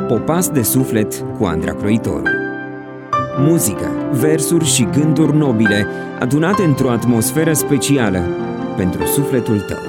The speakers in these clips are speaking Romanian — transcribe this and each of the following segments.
Popas de suflet cu Andra Croitoru. Muzică, versuri și gânduri nobile adunate într-o atmosferă specială pentru sufletul tău.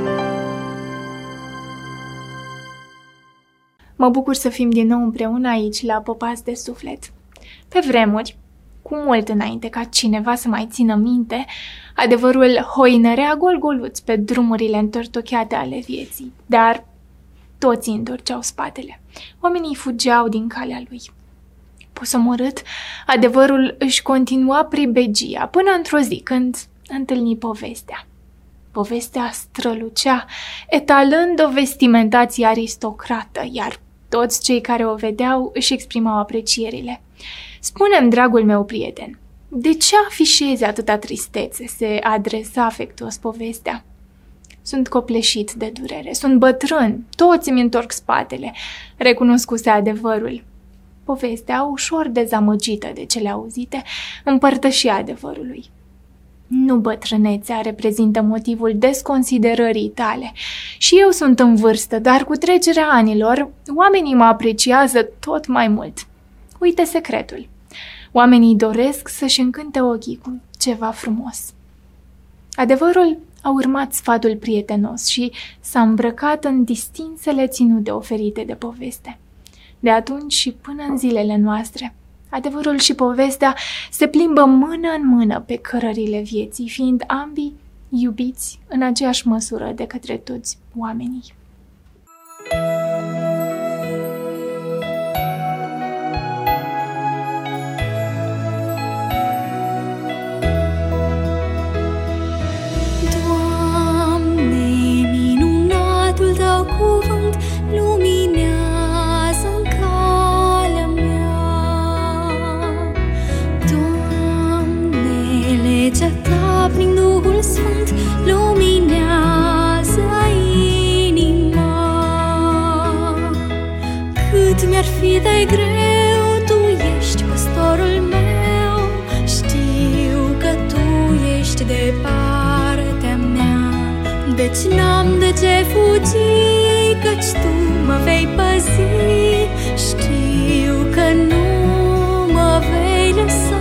Mă bucur să fim din nou împreună aici la Popas de suflet. Pe vremuri, cu mult înainte ca cineva să mai țină minte, adevărul hoinărea gol-goluț pe drumurile întortocheate ale vieții, dar toți întorceau spatele. Oamenii fugeau din calea lui. Posomorât, adevărul își continua pribegia până într-o zi când întâlni povestea. Povestea strălucea, etalând o vestimentație aristocrată, iar toți cei care o vedeau își exprimau aprecierile. Spune-mi, dragul meu prieten, de ce afișezi atâta tristețe? Se adresa afectuos povestea. Sunt copleșit de durere, sunt bătrân, toți îmi întorc spatele, recunoscuse adevărul. Povestea, ușor dezamăgită de cele auzite, împărtășea adevărului. Nu bătrânețea reprezintă motivul desconsiderării tale. Și eu sunt în vârstă, dar cu trecerea anilor, oamenii mă apreciază tot mai mult. Uite secretul. Oamenii doresc să-și încânte ochii cu ceva frumos. Adevărul a urmat sfatul prietenos și s-a îmbrăcat în distinsele ținude oferite de poveste. De atunci și până în zilele noastre, adevărul și povestea se plimbă mână în mână pe cărările vieții, fiind ambii iubiți în aceeași măsură de către toți oamenii. Cuvânt luminează-n calea mea. Doamne, legea Ta prin Duhul Sfânt luminează inima. Cât mi-ar fi de greu, Tu ești păstorul meu. Știu că Tu ești de partea mea. Deci n-am de ce fugi, căci Tu mă vei păzi. Știu că nu mă vei lăsa.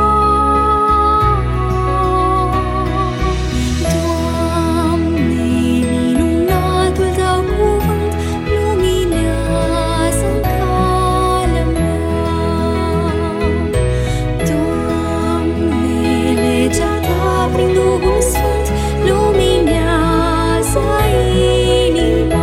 Doamne, minunatul Tău cuvânt luminează-n calea mea. Doamne, legea Ta prin Duhul Sfânt luminează inima.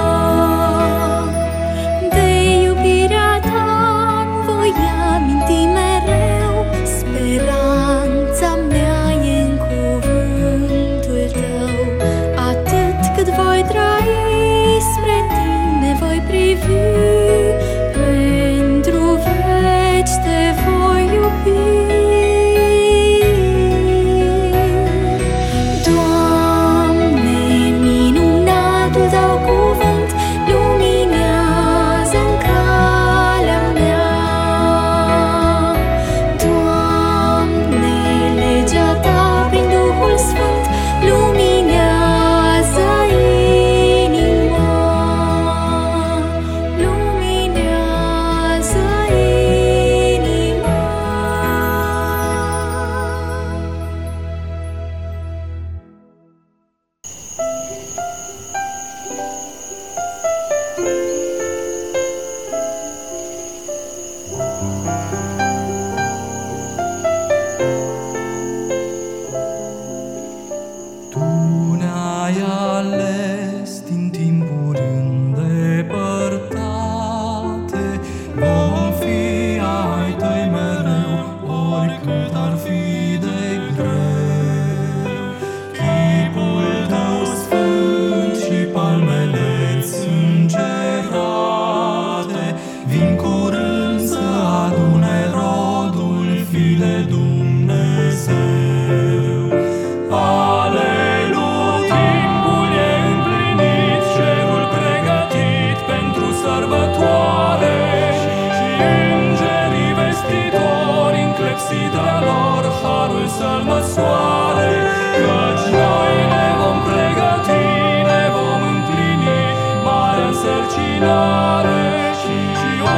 De iubirea Ta voi aminti mereu. Speranța mea e în cuvântul Tău. Atât cât voi trăi, spre Tine voi privi. Pentru veci Te voi iubi. Să-l măsoare, căci noi ne vom pregăti, ne vom împlini marea însărcinare și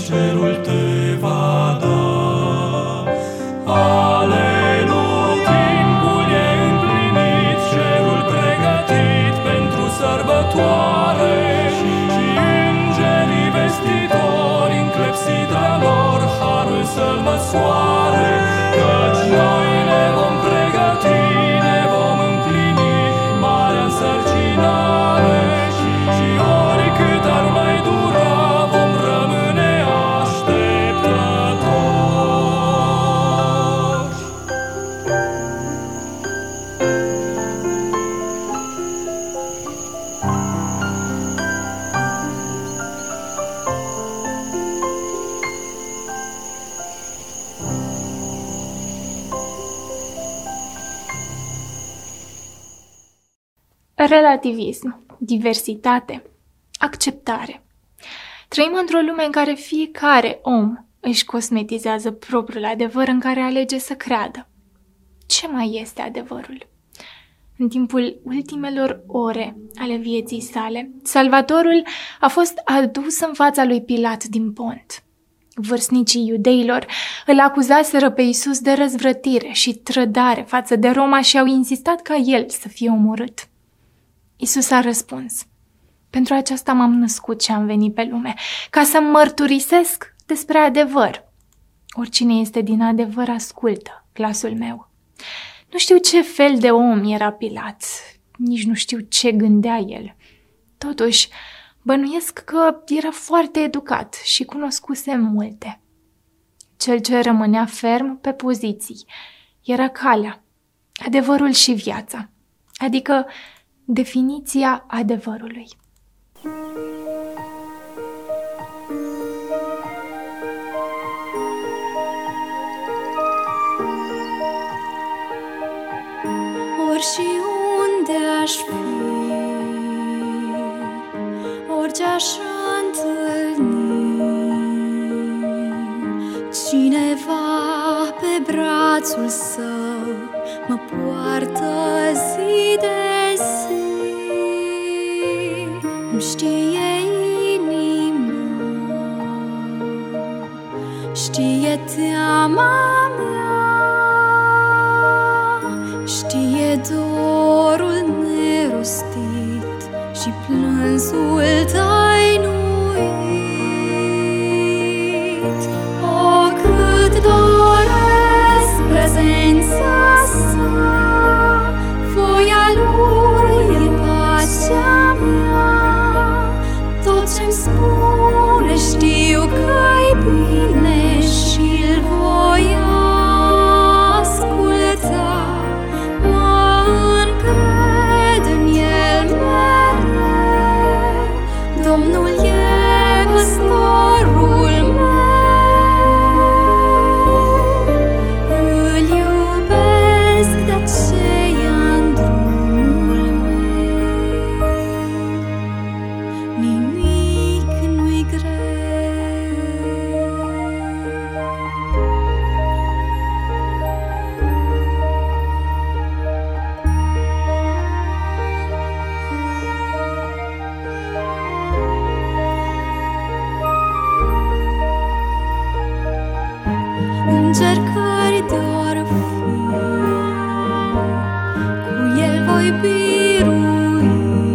cerul te va da. Timpul e împlinit, cerul pregătit pentru sărbătoare, și îngerii vestitori în clepsidra lor harul să-l măsoare, căci noi ne vom pregăti, ne vom împlini marea însărcinare, și oricât ar mai dura vom rămâne așteptători. Relativism, diversitate, acceptare. Trăim într-o lume în care fiecare om își cosmetizează propriul adevăr în care alege să creadă. Ce mai este adevărul? În timpul ultimelor ore ale vieții sale, Salvatorul a fost adus în fața lui Pilat din Pont. Vârstnicii iudeilor îl acuzaseră pe Iisus de răzvrătire și trădare față de Roma și au insistat ca el să fie omorât. Iisus a răspuns: pentru aceasta m-am născut și am venit pe lume, ca să mărturisesc despre adevăr. Oricine este din adevăr ascultă glasul meu. Nu știu ce fel de om era Pilat, nici nu știu ce gândea el. Totuși, bănuiesc că era foarte educat și cunoscuse multe. Cel ce rămânea ferm pe poziții era calea, adevărul și viața, adică definiția adevărului. Ori și unde aș fi, orice aș întâlni, cineva pe brațul său mă poartă zi de zi. Îmi știe inima, știe teama mea, știe dorul nerostit și plânsul tăinuit. O, cât doresc prezența sa, voia lui e pacea mea. Tot ce-mi spune știu că-i bine și-l voi asculta. Mă încred în el mereu, Domnul e păstorul meu. Îl iubesc, de-aceea-n drumul meu nimic nu-i greu. Încercări de-or fi, cu el voi birui.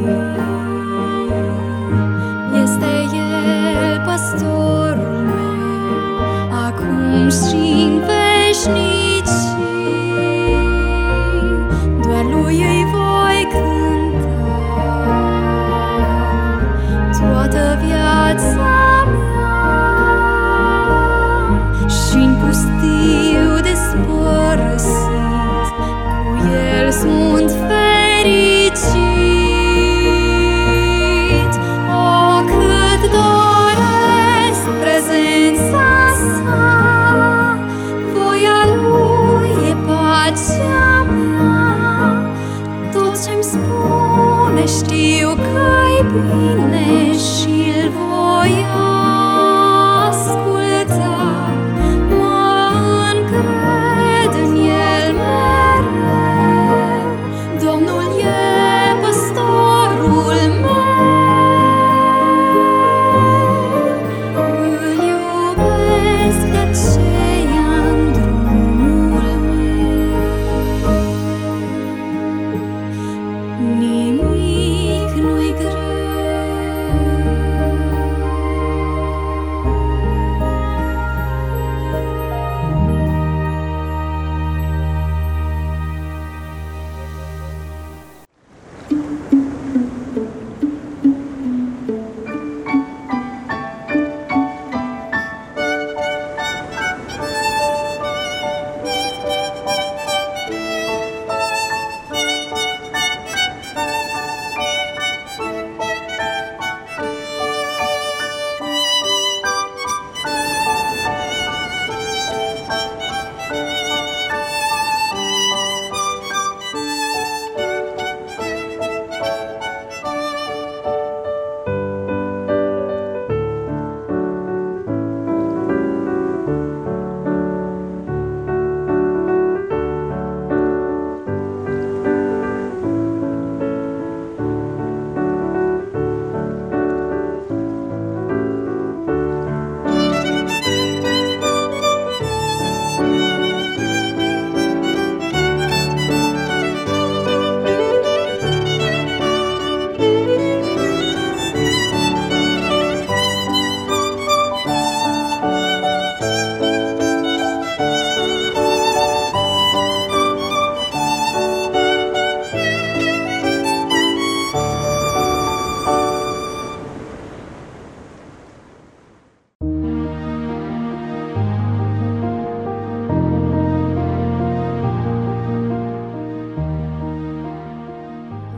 Este el păstorul meu, acum și-n veșnicii. Doar lui îi voi cânta toată viața mea, și-n pustie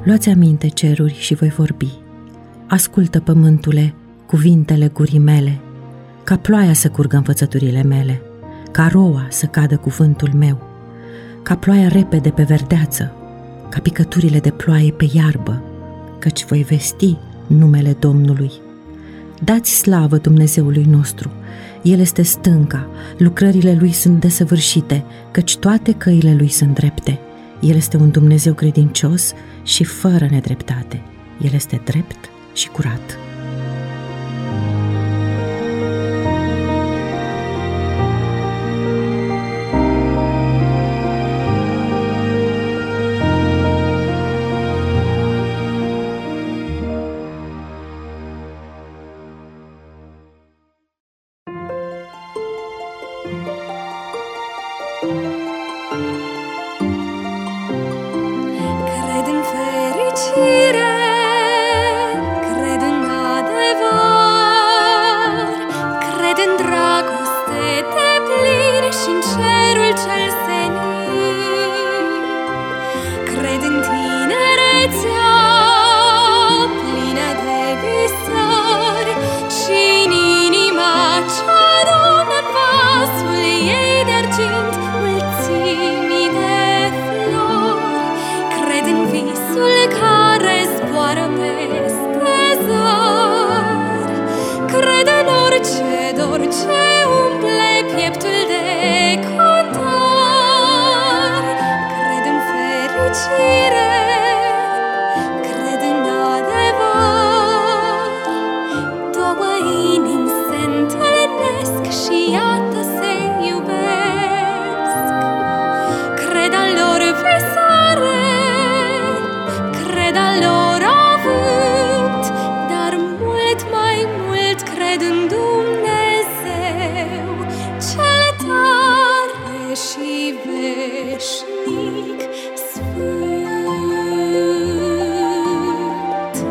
Luați aminte, ceruri, și voi vorbi. Ascultă, pământule, cuvintele gurii mele, ca ploaia să curgă învățăturile mele, ca roa să cadă cuvântul meu, ca ploaia repede pe verdeață, ca picăturile de ploaie pe iarbă, căci voi vesti numele Domnului. Dați slavă Dumnezeului nostru, El este stânca, lucrările Lui sunt desăvârșite, căci toate căile Lui sunt drepte. El este un Dumnezeu credincios și fără nedreptate. El este drept și curat. Cred în fericire, cred în adevăr, cred în dragoste deplină și în cerul cel senin. Cred în tinerețea plină de visări și în inima ce adună în vasul ei de argint mulțimi de flori. Cred în visul care zboară peste zări. Cred în orice dor ce umple pieptul de cătar. Cred în fericire, cred în adevăr. Două inimi se întâlnesc și iată se iubesc. Cred al lor visare, cred al lor avânt, dar mult mai mult cred în Dumnezeu, cel tare și veșnic sfânt.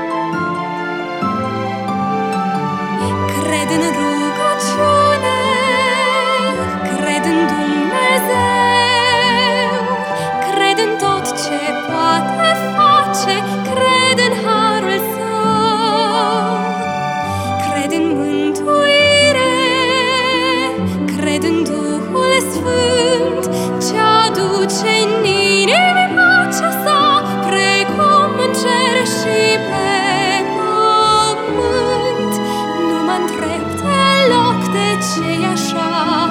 Cred în rugăciune, cred în Dumnezeu, cred în tot ce poate face, cred în harul său. Cred în mântuire, cred în Duhul Sfânt, ce aduce în inimi pacea sa, precum în cer și pe pământ. Nu mă întreb deloc de ce e așa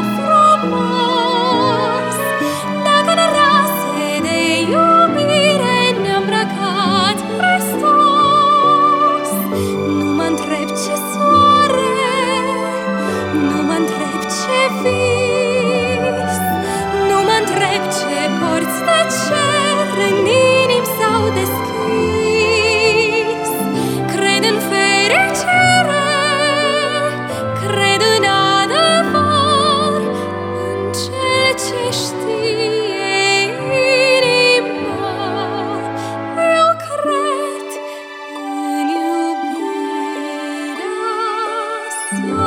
frumos, dacă în rase de iubire ne-a îmbrăcat Hristos. Nu mă întreb ce soare, nu mă întreb ce vis, nu mă întreb ce porți de cer în inimi s-au deschis. Cred în fericire, cred în adevăr, în cel ce știe inima. Eu cred în iubirea sa.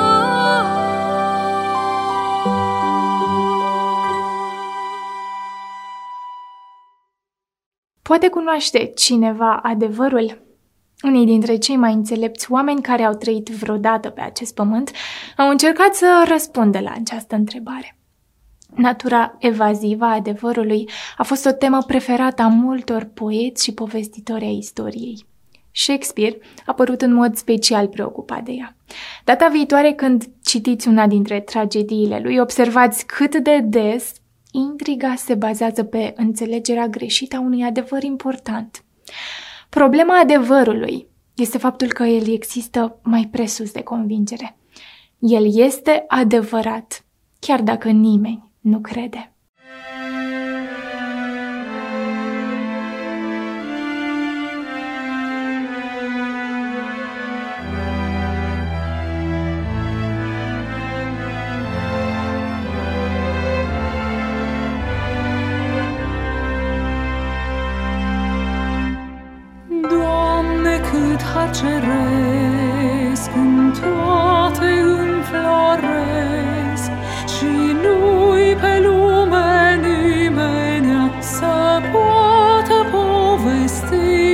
Poate cunoaște cineva adevărul? Unii dintre cei mai înțelepți oameni care au trăit vreodată pe acest pământ au încercat să răspundă la această întrebare. Natura evazivă a adevărului a fost o temă preferată a multor poeți și povestitori ai istoriei. Shakespeare a părut în mod special preocupat de ea. Data viitoare, când citiți una dintre tragediile lui, observați cât de des intriga se bazează pe înțelegerea greșită a unui adevăr important. Problema adevărului este faptul că el există mai presus de convingere. El este adevărat, chiar dacă nimeni nu crede. Doamne, cât har ceresc, în toate înfloresc, și nu-i pe lume nimenea să poată povesti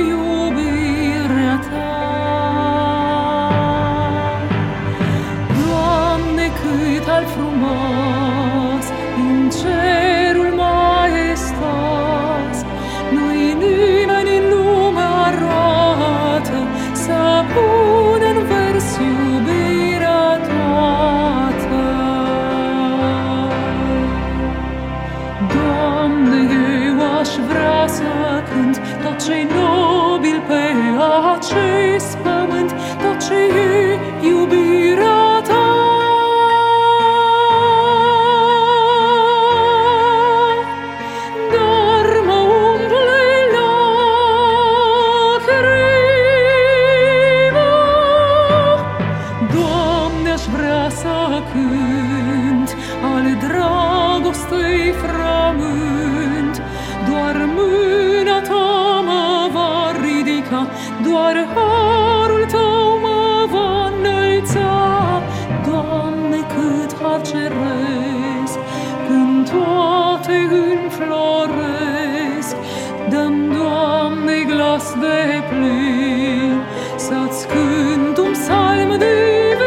aș vrea să cânt al dragostei frământ. Doar mâna ta mă va ridica, doar harul tău mă va înălța. Doamne, cât har ceresc, când toate înfloresc. Dă-mi, Doamne, glas de plin, să-ți cânt un psalm divin.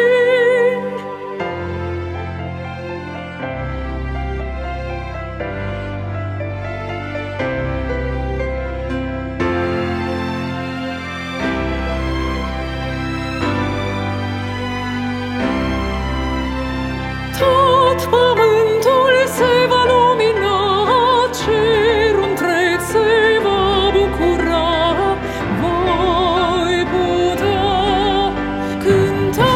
Tot pământul se va lumina, cerul întreg se va bucura. Voi putea cânta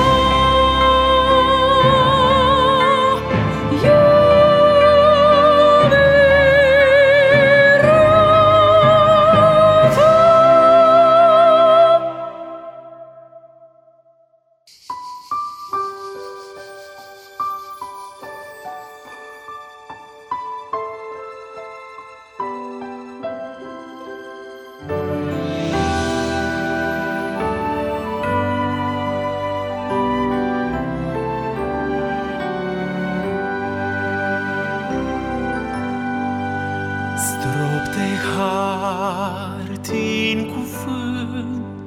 iubirea ta. Strop de har din cuvânt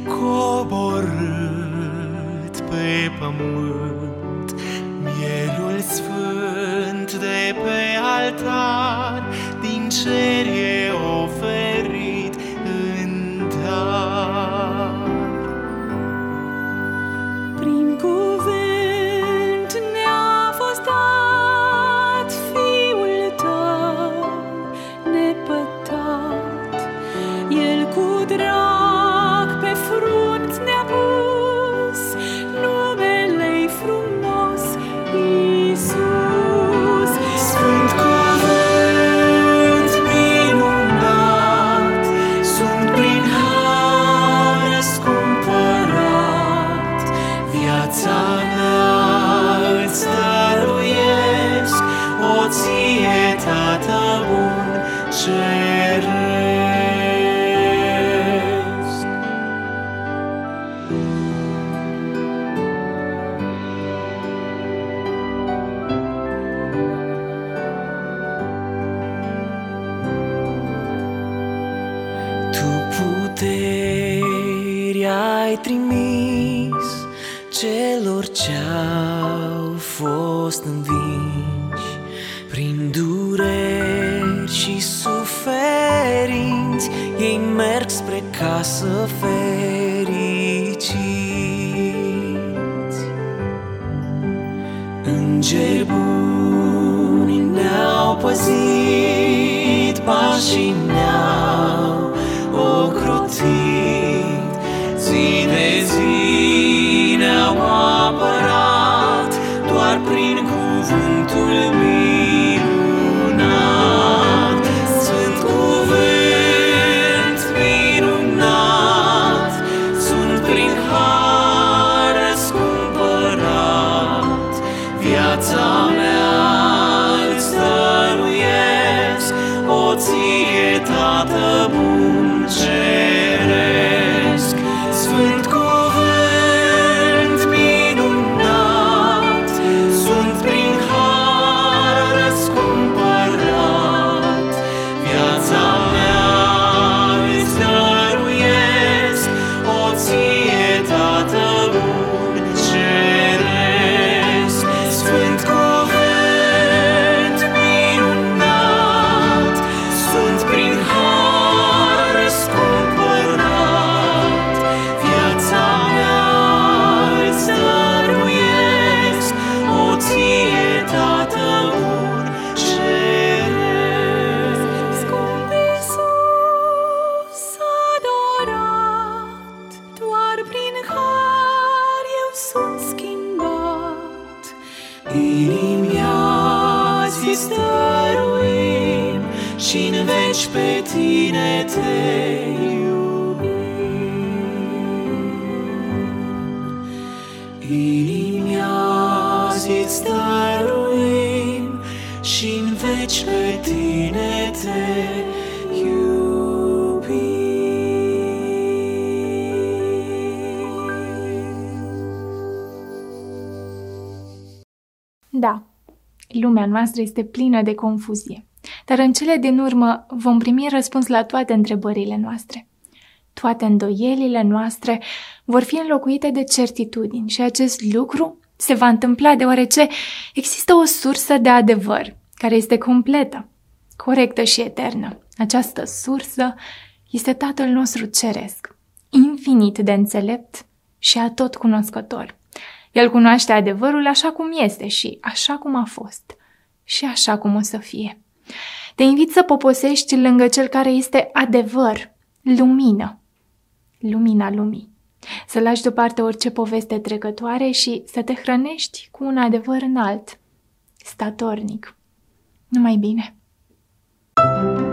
coborât pe pământ, mielul sfânt de pe altar din cer e oferit în dar. Prin cuvânt ne-a fost dat Fiul tău nepătat. El cu drag pe frunt ne-a pus, numele-i frumos, Iisus. Sfânt cuvânt minunat, sunt prin har răscumpărat. Viața mea îți dăruiesc, o ție, Tată bun ceresc. Tu puteri ai trimis celor ce-au fost învinși prin dureri și suferinți. Ei merg spre casă fericiți. Îngeri buni ne-au păzit, pașii ne-au ocrotit, zi de zi ne-au apărat, doar prin cuvântul minunat. Sunt cuvânt minunat, sunt prin har răscumpărat. Viața mea îți dăruiesc, o ție, Tată bun ceresc. Sfânt cuvânt minunat, sunt prin har răscumpărat. Viața mea îți dăruiesc, o ție, Tată bun ceresc. Sfânt cuvânt minunat, sunt prin har răscumpărat. Viața mea îți dăruiesc, o ție, Tată bun ceresc. Scump Iisus adorat, doar prin har eu sunt schimbat. Inimii azi îți dăruim și-n veci pe tine te iubim. Inimii ți-ți stăruim și-n veci pe tine te Da, lumea noastră este plină de confuzie, dar în cele din urmă vom primi răspuns la toate întrebările noastre. Toate îndoielile noastre vor fi înlocuite de certitudini și acest lucru se va întâmpla deoarece există o sursă de adevăr care este completă, corectă și eternă. Această sursă este Tatăl nostru Ceresc, infinit de înțelept și atotcunoscător. El cunoaște adevărul așa cum este și așa cum a fost și așa cum o să fie. Te invit să poposești lângă Cel care este adevăr, lumină, lumina lumii. Să lași deoparte orice poveste trecătoare și să te hrănești cu un adevăr înalt, statornic. Numai bine!